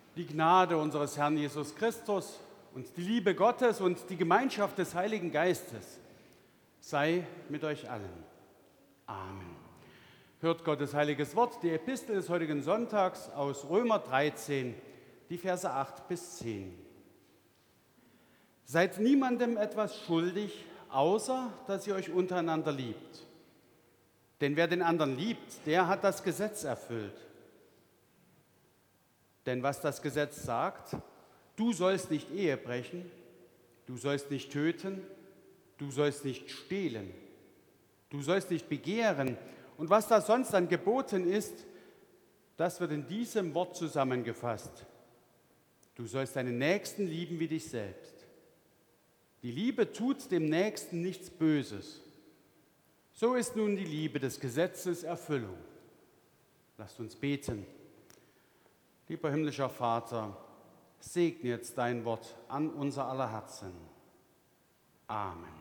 Die Gnade unseres Herrn Jesus Christus und die Liebe Gottes und die Gemeinschaft des Heiligen Geistes sei mit euch allen. Amen. Hört Gottes heiliges Wort, die Epistel des heutigen Sonntags aus Römer 13, die Verse 8 bis 10. Seid niemandem etwas schuldig, außer dass ihr euch untereinander liebt. Denn wer den anderen liebt, der hat das Gesetz erfüllt. Denn was das Gesetz sagt, du sollst nicht Ehe brechen, du sollst nicht töten, du sollst nicht stehlen, du sollst nicht begehren. Und was da sonst an Geboten ist, das wird in diesem Wort zusammengefasst. Du sollst deinen Nächsten lieben wie dich selbst. Die Liebe tut dem Nächsten nichts Böses. So ist nun die Liebe des Gesetzes Erfüllung. Lasst uns beten. Lieber himmlischer Vater, segne jetzt dein Wort an unser aller Herzen. Amen.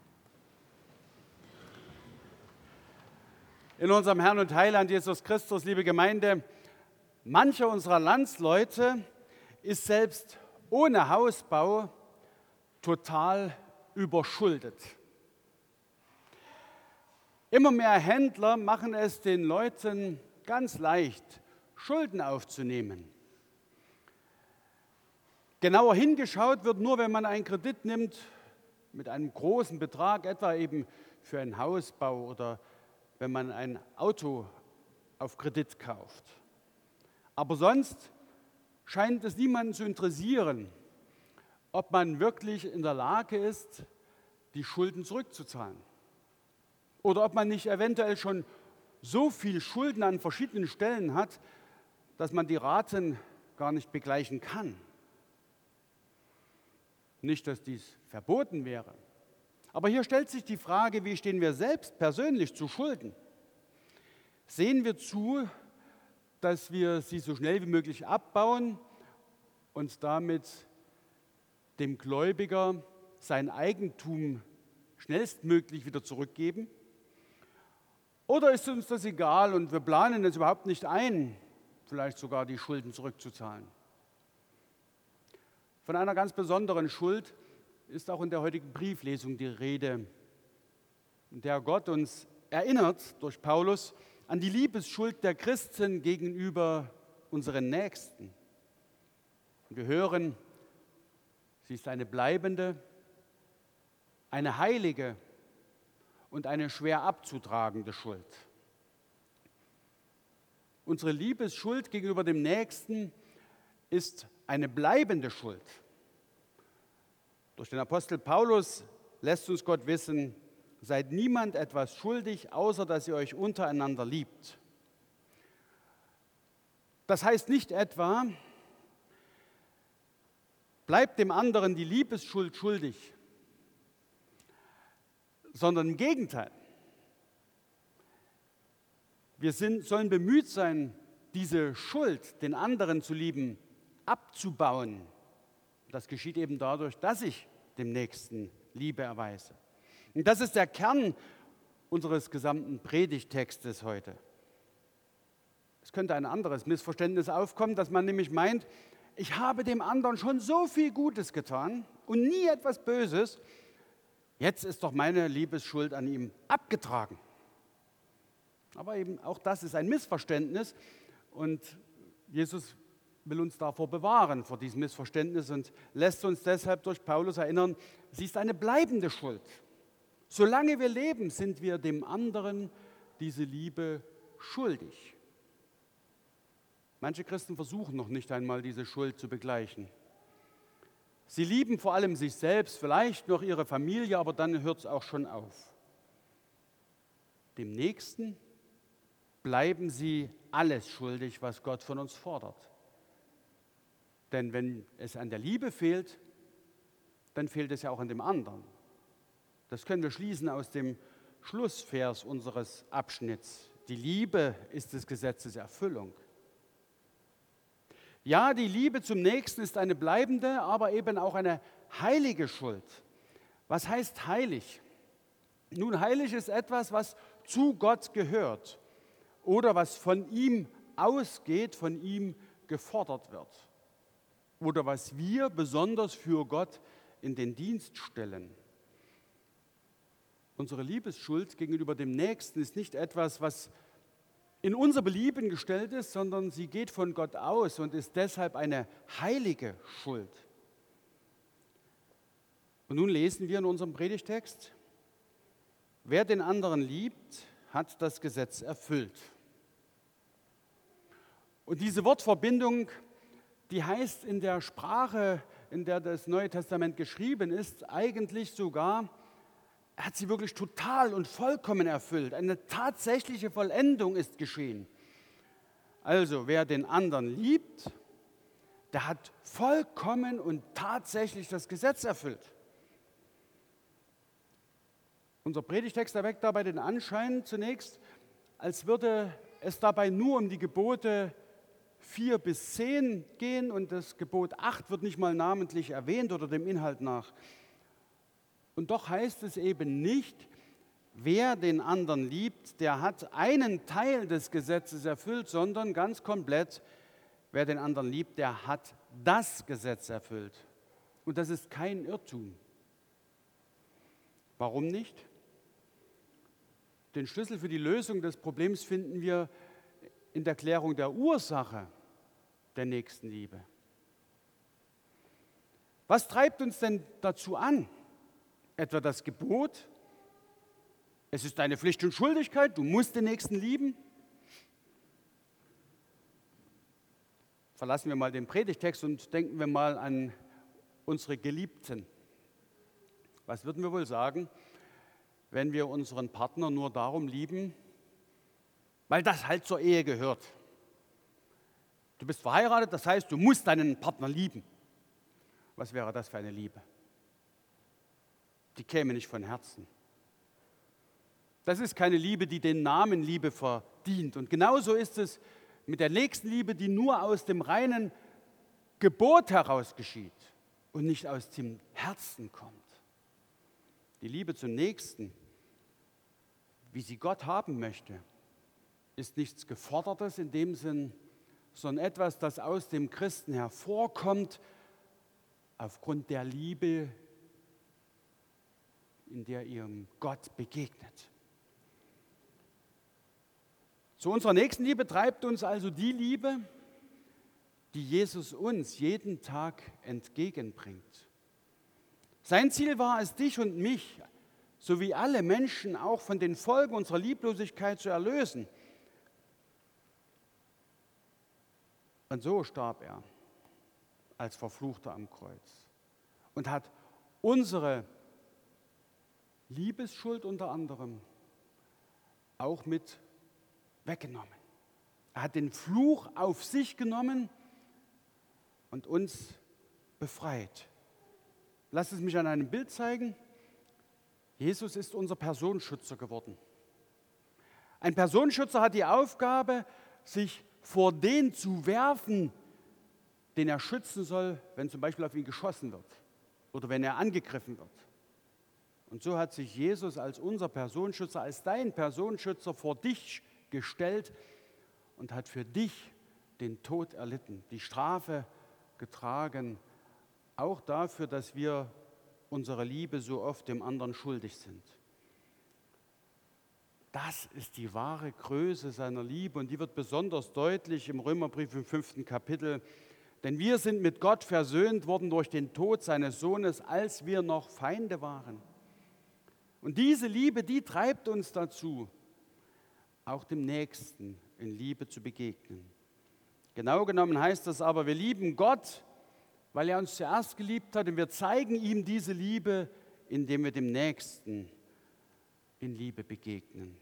In unserem Herrn und Heiland Jesus Christus, liebe Gemeinde, mancher unserer Landsleute ist selbst ohne Hausbau total überschuldet. Immer mehr Händler machen es den Leuten ganz leicht, Schulden aufzunehmen. Genauer hingeschaut wird nur, wenn man einen Kredit nimmt mit einem großen Betrag, etwa eben für einen Hausbau oder wenn man ein Auto auf Kredit kauft. Aber sonst scheint es niemanden zu interessieren, ob man wirklich in der Lage ist, die Schulden zurückzuzahlen. Oder ob man nicht eventuell schon so viel Schulden an verschiedenen Stellen hat, dass man die Raten gar nicht begleichen kann. Nicht, dass dies verboten wäre. Aber hier stellt sich die Frage, wie stehen wir selbst persönlich zu Schulden? Sehen wir zu, dass wir sie so schnell wie möglich abbauen und damit dem Gläubiger sein Eigentum schnellstmöglich wieder zurückgeben? Oder ist uns das egal und wir planen es überhaupt nicht ein, vielleicht sogar die Schulden zurückzuzahlen? Von einer ganz besonderen Schuld ist auch in der heutigen Brieflesung die Rede, in der Gott uns erinnert durch Paulus an die Liebesschuld der Christen gegenüber unseren Nächsten. Und wir hören, sie ist eine bleibende, eine heilige und eine schwer abzutragende Schuld. Unsere Liebesschuld gegenüber dem Nächsten ist eine bleibende Schuld. Durch den Apostel Paulus lässt uns Gott wissen, seid niemand etwas schuldig, außer dass ihr euch untereinander liebt. Das heißt nicht etwa, bleibt dem anderen die Liebesschuld schuldig, sondern im Gegenteil. Wir sollen bemüht sein, diese Schuld, den anderen zu lieben, abzubauen. Das geschieht eben dadurch, dass ich dem Nächsten Liebe erweise. Und das ist der Kern unseres gesamten Predigttextes heute. Es könnte ein anderes Missverständnis aufkommen, dass man nämlich meint, ich habe dem anderen schon so viel Gutes getan und nie etwas Böses, jetzt ist doch meine Liebesschuld an ihm abgetragen. Aber eben auch das ist ein Missverständnis und Jesus will uns davor bewahren, vor diesem Missverständnis und lässt uns deshalb durch Paulus erinnern, sie ist eine bleibende Schuld. Solange wir leben, sind wir dem anderen diese Liebe schuldig. Manche Christen versuchen noch nicht einmal, diese Schuld zu begleichen. Sie lieben vor allem sich selbst, vielleicht noch ihre Familie, aber dann hört es auch schon auf. Dem Nächsten bleiben sie alles schuldig, was Gott von uns fordert. Denn wenn es an der Liebe fehlt, dann fehlt es ja auch an dem anderen. Das können wir schließen aus dem Schlussvers unseres Abschnitts. Die Liebe ist des Gesetzes Erfüllung. Ja, die Liebe zum Nächsten ist eine bleibende, aber eben auch eine heilige Schuld. Was heißt heilig? Nun, heilig ist etwas, was zu Gott gehört oder was von ihm ausgeht, von ihm gefordert wird. oder was wir besonders für Gott in den Dienst stellen. Unsere Liebesschuld gegenüber dem Nächsten ist nicht etwas, was in unser Belieben gestellt ist, sondern sie geht von Gott aus und ist deshalb eine heilige Schuld. Und nun lesen wir in unserem Predigtext: Wer den anderen liebt, hat das Gesetz erfüllt. Und diese Wortverbindung, die heißt in der Sprache, in der das Neue Testament geschrieben ist, eigentlich sogar, er hat sie wirklich total und vollkommen erfüllt. Eine tatsächliche Vollendung ist geschehen. Also, wer den anderen liebt, der hat vollkommen und tatsächlich das Gesetz erfüllt. Unser Predigtext erweckt dabei den Anschein zunächst, als würde es dabei nur um die Gebote 4 bis 10 gehen und das Gebot 8 wird nicht mal namentlich erwähnt oder dem Inhalt nach. Und doch heißt es eben nicht, wer den anderen liebt, der hat einen Teil des Gesetzes erfüllt, sondern ganz komplett, wer den anderen liebt, der hat das Gesetz erfüllt. Und das ist kein Irrtum. Warum nicht? Den Schlüssel für die Lösung des Problems finden wir in der Klärung der Ursache der Nächstenliebe. Was treibt uns denn dazu an? Etwa das Gebot? Es ist deine Pflicht und Schuldigkeit, du musst den Nächsten lieben. Verlassen wir mal den Predigtext und denken wir mal an unsere Geliebten. Was würden wir wohl sagen, wenn wir unseren Partner nur darum lieben, weil das halt zur Ehe gehört? Du bist verheiratet, das heißt, du musst deinen Partner lieben. Was wäre das für eine Liebe? Die käme nicht von Herzen. Das ist keine Liebe, die den Namen Liebe verdient. Und genauso ist es mit der Nächstenliebe, die nur aus dem reinen Gebot heraus geschieht und nicht aus dem Herzen kommt. Die Liebe zum Nächsten, wie sie Gott haben möchte, ist nichts Gefordertes in dem Sinn, sondern etwas, das aus dem Christen hervorkommt, aufgrund der Liebe, in der ihrem Gott begegnet. Zu unserer Nächstenliebe treibt uns also die Liebe, die Jesus uns jeden Tag entgegenbringt. Sein Ziel war es, dich und mich sowie alle Menschen auch von den Folgen unserer Lieblosigkeit zu erlösen. Und so starb er als Verfluchter am Kreuz und hat unsere Liebesschuld unter anderem auch mit weggenommen. Er hat den Fluch auf sich genommen und uns befreit. Lass es mich an einem Bild zeigen. Jesus ist unser Personenschützer geworden. Ein Personenschützer hat die Aufgabe, sich vor den zu werfen, den er schützen soll, wenn zum Beispiel auf ihn geschossen wird oder wenn er angegriffen wird. Und so hat sich Jesus als unser Personenschützer, als dein Personenschützer vor dich gestellt und hat für dich den Tod erlitten, die Strafe getragen, auch dafür, dass wir unsere Liebe so oft dem anderen schuldig sind. Das ist die wahre Größe seiner Liebe und die wird besonders deutlich im Römerbrief im 5. Kapitel. Denn wir sind mit Gott versöhnt worden durch den Tod seines Sohnes, als wir noch Feinde waren. Und diese Liebe, die treibt uns dazu, auch dem Nächsten in Liebe zu begegnen. Genau genommen heißt das aber, wir lieben Gott, weil er uns zuerst geliebt hat und wir zeigen ihm diese Liebe, indem wir dem Nächsten in Liebe begegnen.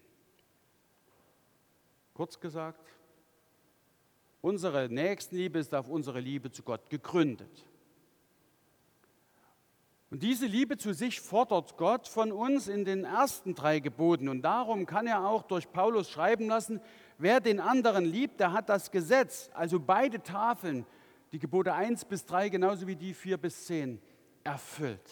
Kurz gesagt, unsere Nächstenliebe ist auf unsere Liebe zu Gott gegründet. Und diese Liebe zu sich fordert Gott von uns in den ersten 3 Geboten. Und darum kann er auch durch Paulus schreiben lassen, wer den anderen liebt, der hat das Gesetz, also beide Tafeln, die Gebote 1 bis 3, genauso wie die 4 bis 10, erfüllt.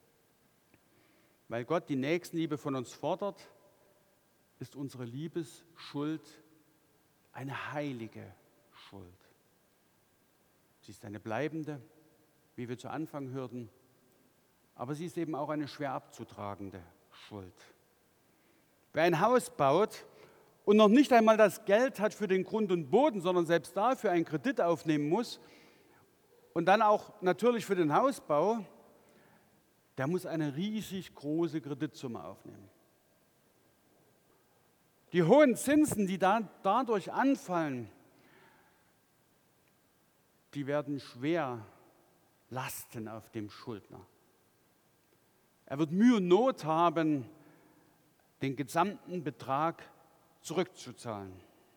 Weil Gott die Nächstenliebe von uns fordert, ist unsere Liebesschuld eine heilige Schuld. Sie ist eine bleibende, wie wir zu Anfang hörten, aber sie ist eben auch eine schwer abzutragende Schuld. Wer ein Haus baut und noch nicht einmal das Geld hat für den Grund und Boden, sondern selbst dafür einen Kredit aufnehmen muss und dann auch natürlich für den Hausbau, der muss eine riesig große Kreditsumme aufnehmen. Die hohen Zinsen, die dadurch anfallen, die werden schwer lasten auf dem Schuldner. Er wird Mühe und Not haben, den gesamten Betrag zurückzuzahlen.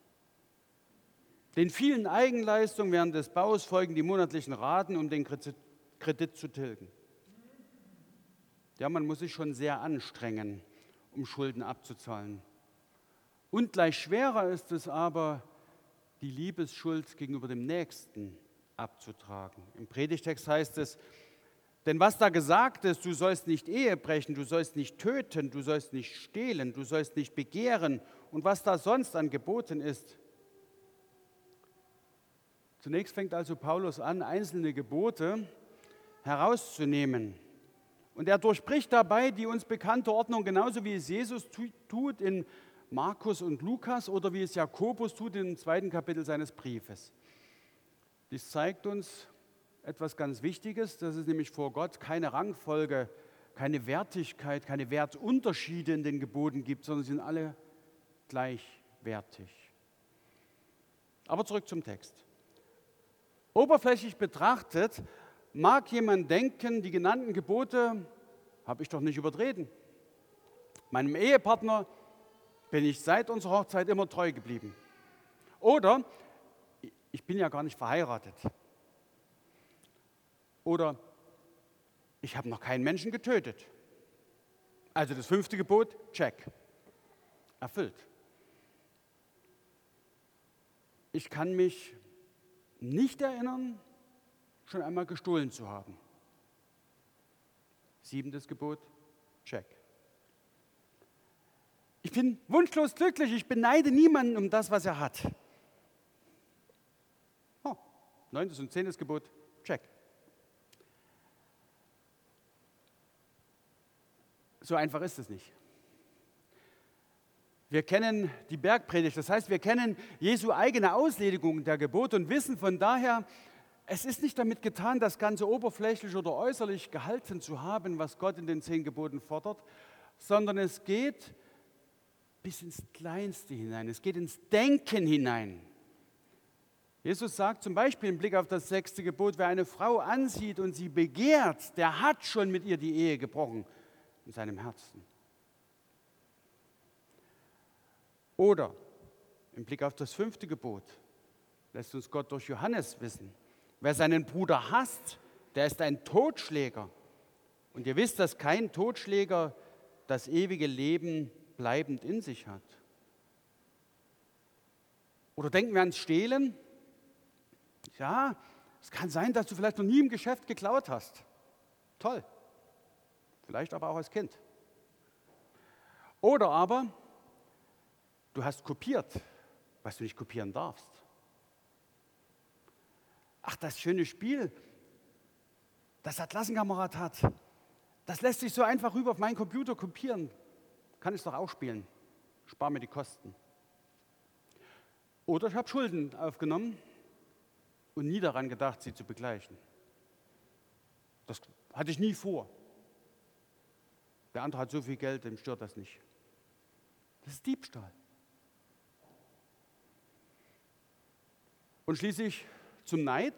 Den vielen Eigenleistungen während des Baus folgen die monatlichen Raten, um den Kredit zu tilgen. Ja, man muss sich schon sehr anstrengen, um Schulden abzuzahlen. Und gleich schwerer ist es aber, die Liebesschuld gegenüber dem Nächsten abzutragen. Im Predigtext heißt es, denn was da gesagt ist, du sollst nicht Ehe brechen, du sollst nicht töten, du sollst nicht stehlen, du sollst nicht begehren und was da sonst an Geboten ist. Zunächst fängt also Paulus an, einzelne Gebote herauszunehmen. Und er durchbricht dabei die uns bekannte Ordnung, genauso wie es Jesus tut in Markus und Lukas oder wie es Jakobus tut im 2. Kapitel seines Briefes. Dies zeigt uns etwas ganz Wichtiges, dass es nämlich vor Gott keine Rangfolge, keine Wertigkeit, keine Wertunterschiede in den Geboten gibt, sondern sie sind alle gleichwertig. Aber zurück zum Text. Oberflächlich betrachtet mag jemand denken, die genannten Gebote habe ich doch nicht übertreten. Meinem Ehepartner bin ich seit unserer Hochzeit immer treu geblieben. Oder ich bin ja gar nicht verheiratet. Oder ich habe noch keinen Menschen getötet. Also das 5. Gebot, check. Erfüllt. Ich kann mich nicht erinnern, schon einmal gestohlen zu haben. 7. Gebot, check. Ich bin wunschlos glücklich, ich beneide niemanden um das, was er hat. 9. und 10. Gebot, check. So einfach ist es nicht. Wir kennen die Bergpredigt, das heißt, wir kennen Jesu eigene Auslegung der Gebote und wissen von daher, es ist nicht damit getan, das Ganze oberflächlich oder äußerlich gehalten zu haben, was Gott in den 10 Geboten fordert, sondern es geht bis ins Kleinste hinein, es geht ins Denken hinein. Jesus sagt zum Beispiel im Blick auf das 6. Gebot, wer eine Frau ansieht und sie begehrt, der hat schon mit ihr die Ehe gebrochen in seinem Herzen. Oder im Blick auf das 5. Gebot lässt uns Gott durch Johannes wissen, wer seinen Bruder hasst, der ist ein Totschläger. Und ihr wisst, dass kein Totschläger das ewige Leben bleibend in sich hat. Oder denken wir ans Stehlen. Ja, es kann sein, dass du vielleicht noch nie im Geschäft geklaut hast. Toll. Vielleicht aber auch als Kind. Oder aber du hast kopiert, was du nicht kopieren darfst. Ach, das schöne Spiel, das der Klassenkamerad hat, das lässt sich so einfach rüber auf meinen Computer kopieren. Kann ich es doch auch spielen. Spar mir die Kosten. Oder ich habe Schulden aufgenommen und nie daran gedacht, sie zu begleichen. Das hatte ich nie vor. Der andere hat so viel Geld, dem stört das nicht. Das ist Diebstahl. Und schließlich zum Neid.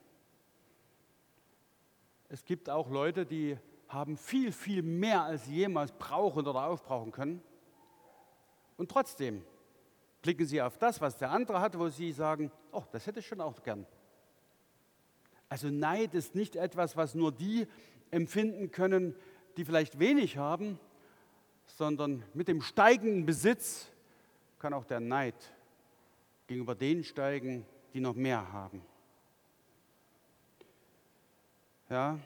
Es gibt auch Leute, die haben viel, viel mehr als sie jemals brauchen oder aufbrauchen können. Und trotzdem blicken sie auf das, was der andere hat, wo sie sagen, oh, das hätte ich schon auch gern. Also Neid ist nicht etwas, was nur die empfinden können, die vielleicht wenig haben, sondern mit dem steigenden Besitz kann auch der Neid gegenüber denen steigen, die noch mehr haben. Ja,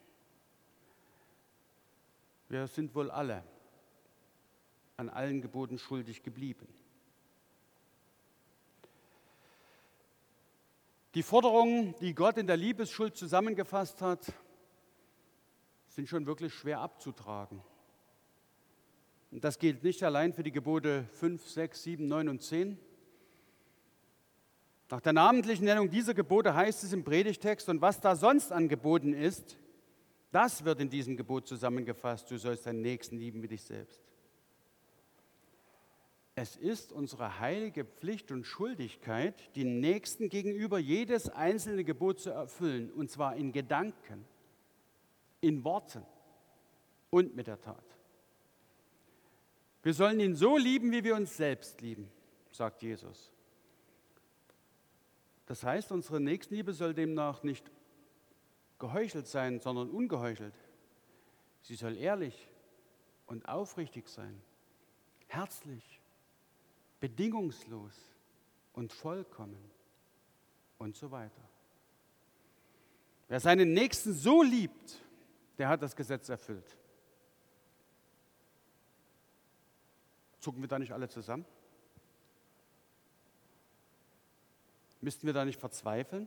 wir sind wohl alle an allen Geboten schuldig geblieben. Die Forderungen, die Gott in der Liebesschuld zusammengefasst hat, sind schon wirklich schwer abzutragen. Und das gilt nicht allein für die Gebote 5, 6, 7, 9 und 10. Nach der namentlichen Nennung dieser Gebote heißt es im Predigtext, und was da sonst angeboten ist, das wird in diesem Gebot zusammengefasst, du sollst deinen Nächsten lieben wie dich selbst. Es ist unsere heilige Pflicht und Schuldigkeit, dem Nächsten gegenüber jedes einzelne Gebot zu erfüllen, und zwar in Gedanken, in Worten und mit der Tat. Wir sollen ihn so lieben, wie wir uns selbst lieben, sagt Jesus. Das heißt, unsere Nächstenliebe soll demnach nicht geheuchelt sein, sondern ungeheuchelt. Sie soll ehrlich und aufrichtig sein, herzlich, bedingungslos und vollkommen und so weiter. Wer seinen Nächsten so liebt, der hat das Gesetz erfüllt. Zucken wir da nicht alle zusammen? Müssten wir da nicht verzweifeln?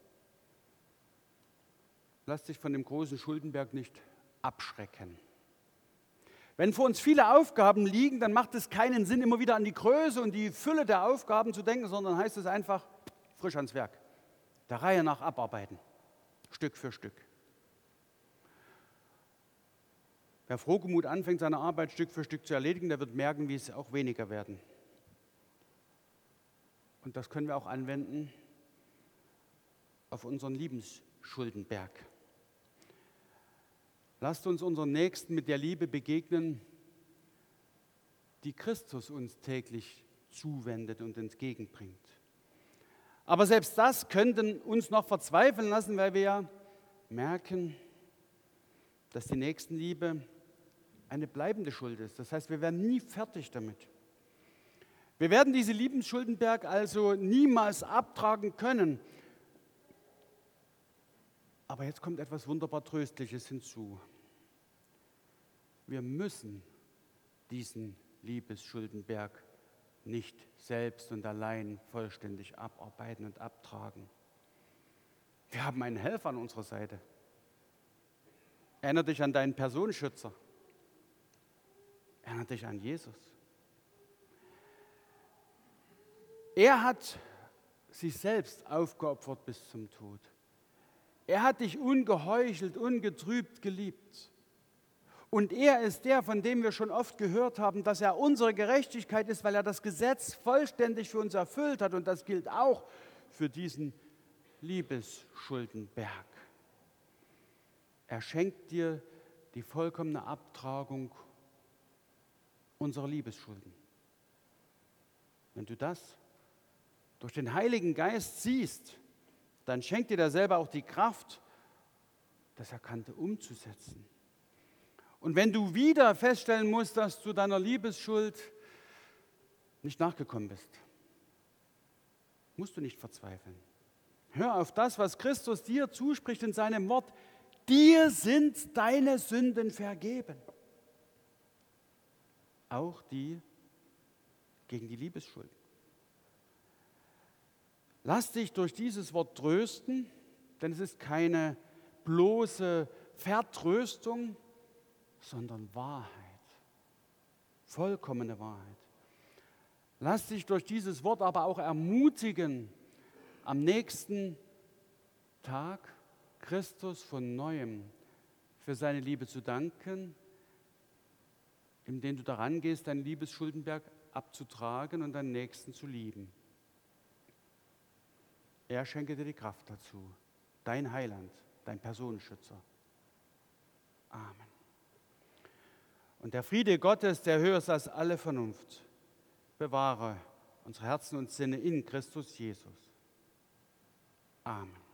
Lass dich von dem großen Schuldenberg nicht abschrecken. Wenn vor uns viele Aufgaben liegen, dann macht es keinen Sinn, immer wieder an die Größe und die Fülle der Aufgaben zu denken, sondern heißt es einfach, frisch ans Werk, der Reihe nach abarbeiten, Stück für Stück. Wer frohgemut anfängt, seine Arbeit Stück für Stück zu erledigen, der wird merken, wie es auch weniger werden. Und das können wir auch anwenden auf unseren Liebesschuldenberg. Lasst uns unseren Nächsten mit der Liebe begegnen, die Christus uns täglich zuwendet und entgegenbringt. Aber selbst das könnte uns noch verzweifeln lassen, weil wir ja merken, dass die Nächstenliebe eine bleibende Schuld ist. Das heißt, wir werden nie fertig damit. Wir werden diese Liebesschuldenberg also niemals abtragen können. Aber jetzt kommt etwas wunderbar Tröstliches hinzu. Wir müssen diesen Liebesschuldenberg nicht selbst und allein vollständig abarbeiten und abtragen. Wir haben einen Helfer an unserer Seite. Erinnere dich an deinen Personenschützer. Erinnere dich an Jesus. Er hat sich selbst aufgeopfert bis zum Tod. Er hat dich ungeheuchelt, ungetrübt geliebt. Und er ist der, von dem wir schon oft gehört haben, dass er unsere Gerechtigkeit ist, weil er das Gesetz vollständig für uns erfüllt hat. Und das gilt auch für diesen Liebesschuldenberg. Er schenkt dir die vollkommene Abtragung unserer Liebesschulden. Wenn du das durch den Heiligen Geist siehst, dann schenkt dir der selber auch die Kraft, das Erkannte umzusetzen. Und wenn du wieder feststellen musst, dass du deiner Liebesschuld nicht nachgekommen bist, musst du nicht verzweifeln. Hör auf das, was Christus dir zuspricht in seinem Wort. Dir sind deine Sünden vergeben. Auch die gegen die Liebesschuld. Lass dich durch dieses Wort trösten, denn es ist keine bloße Vertröstung, sondern Wahrheit, vollkommene Wahrheit. Lass dich durch dieses Wort aber auch ermutigen, am nächsten Tag Christus von Neuem für seine Liebe zu danken, indem du daran gehst, deinen Liebesschuldenberg abzutragen und deinen Nächsten zu lieben. Er schenke dir die Kraft dazu, dein Heiland, dein Personenschützer. Amen. Und der Friede Gottes, der höher ist als alle Vernunft, bewahre unsere Herzen und Sinne in Christus Jesus. Amen.